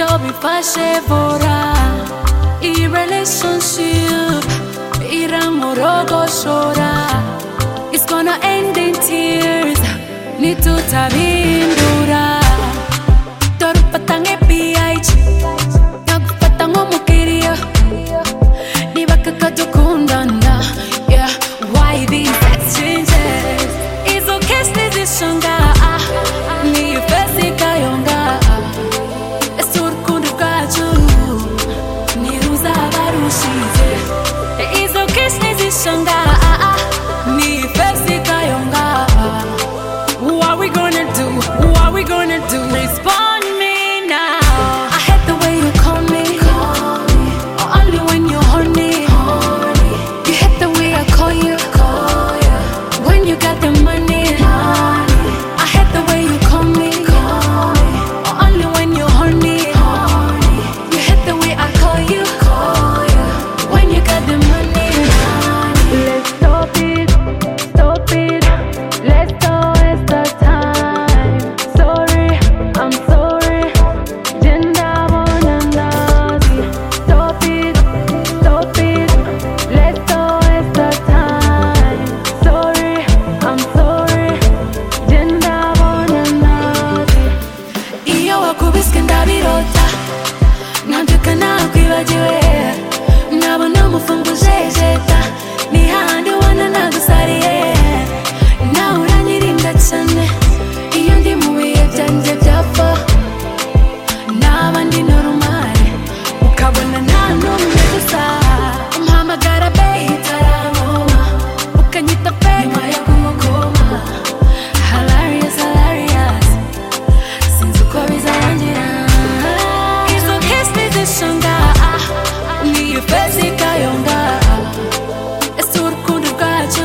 bifashe bora iyi relationship iramorogoshora. It's gonna end in tears nitutabindura. Dorufata nk'PH nagufata nk'umukiriya niba kaka dukundana. Yeah, why these exchanges? Izo kiss nizishonga niyo face ikayonga. Ese urukundo rwacu ntiruzaba rushize. Izo kiss nizishonga niyo face ikayonga. What are we gonna do? What are we gonna do? Respond me now. I hate the way you call me, only when you're horny. You hate the way I call you, when you got the money. I hate the way you call me, only when you're horny. You hate the way I call you, when you got the money. Let's stop it, stop it. Let's don't waste the time. Sorry, I'm sorry. Jenda bonandazi. Stop it, stop it. Let's don't waste the time. Sorry, I'm sorry. Jenda bonandazi. Iyo wakubiswe ndabirota nandika nakwibagiwe nabona umufunguje jeta ni handi ubona nagusariye nawe uranyirinda cyane iyo ndi mu bihe byanjye byapfa naba ndi normal ukabona nta n'umwe gusa umpamagara be itarankoma ukanyita pe nyuma yo kumukoma. Hilarious, hilarious, sinzi uko bizarangira. Izo kiss nizishonga niyo face ikayonga. Ese urukundo rwacu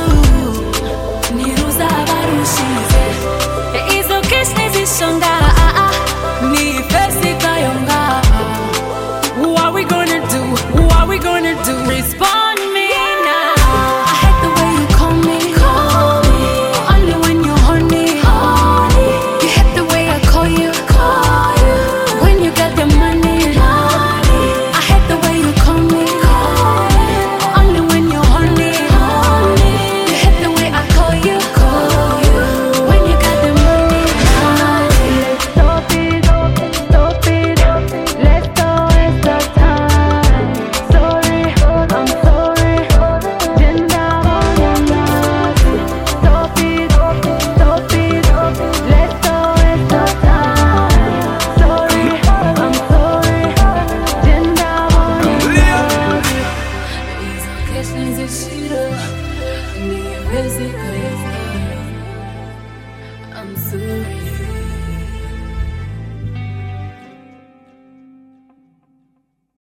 ntiruzaba rushize. Izo kiss nizishonga niyo face ikayonga. What are we gonna do? What are we gonna do? Respond me now. I hate the way you call me, only when you're horny. You hate the way I call you, when you got the money. I hate the way you call me, only when you're horny. You hate the way I call you, when you got the money. Let's stop it, stop it. Let's don't waste the time. Sorry, I'm sorry. Jenda bonandazi. Stop it, stop it. Let's don't waste the time. Sorry, I'm sorry. Jenda bonandazi. Izo kiss nizishira niyo face ikayonga.